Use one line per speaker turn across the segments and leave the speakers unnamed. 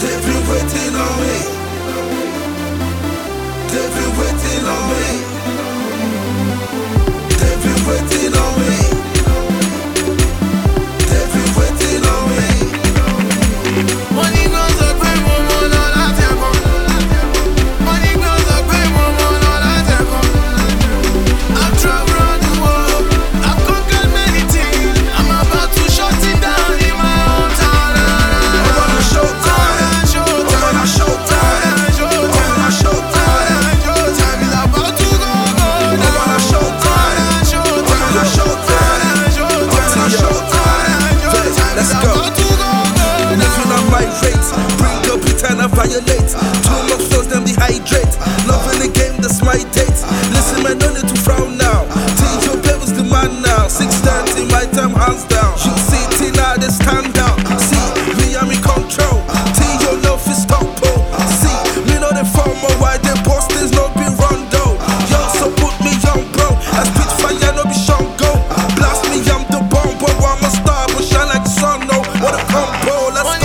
They've been waiting on me. They've been waiting on me. They've been waiting on me. They've been waiting on me. Money goes up, pay more money on that table. Money goes up, pay more money on that table. I've traveled around the world. I've conquered many things. I'm about to shut it down in my hometown. I'm on a showtime. I'm on a showtime. I'm on a showtime. Showtime is about to go down. I'm on a showtime. I'm on a showtime. I'm on a showtime. Let's go. Living on my rates, bring up it and I violate. Too much flows, them dehydrate. Loving the game, that's my date. Listen, man, no need to frown now. Take your pebbles, the man now. 6:30, my time, hands down. You see, Tina, they stand down. See, me, I'm in control. Till your love is top pole. See, me know the former, why the posters no be run down. You also put me on, bro. I spit fire, no be shun go. Blast me, I'm the bomb, but I'm a star, but shine like the sun, no. What a combo, let's go.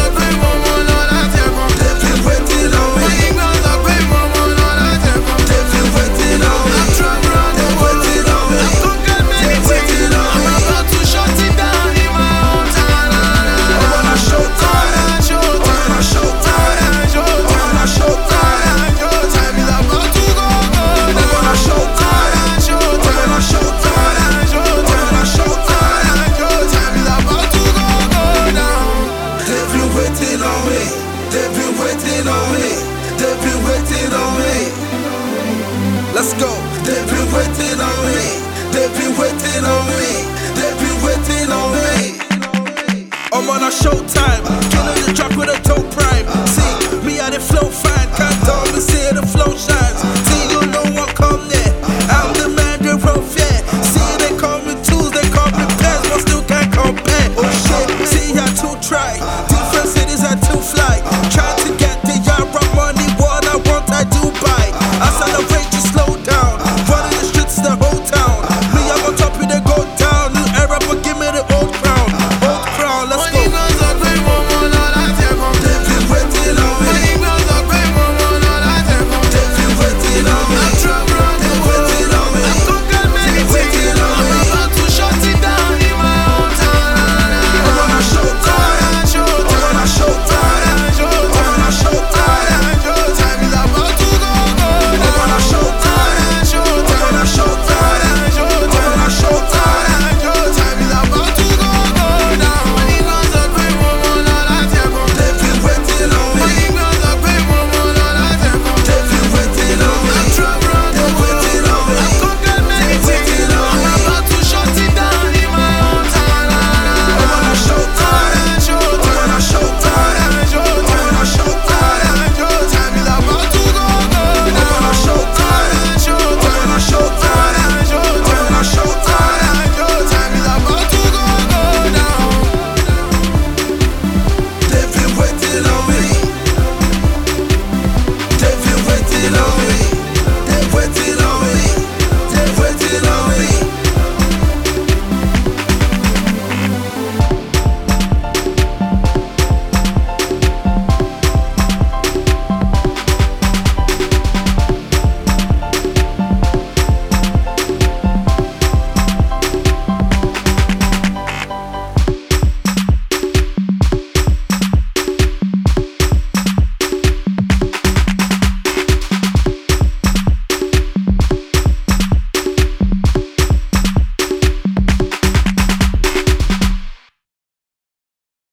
They've been waiting on me. They've been waiting on me. They're waiting on me. They're waiting on me. I'm about to shut it down in my hometown. I'm on a showtime. I'm on a showtime. I'm on a showtime. Showtime is about to go down. I'm on a showtime. I'm on a showtime. I'm on a showtime. Showtime is about to go down. They've been waiting on me. They've been waiting on me. They've been waiting on me. Let's go. They've been waiting on me. They've been waiting on me. They've been waiting on me. I'm on a showtime. Killing the track with a dope prime. See, me at the flow fine. Can't tell me, see the flow shines. See, you know what come there. I'm the man, the rough, yeah. See, they call me twos, they call me pairs, but still can't compare. Oh shit, see, I too try. Different cities, I too fly.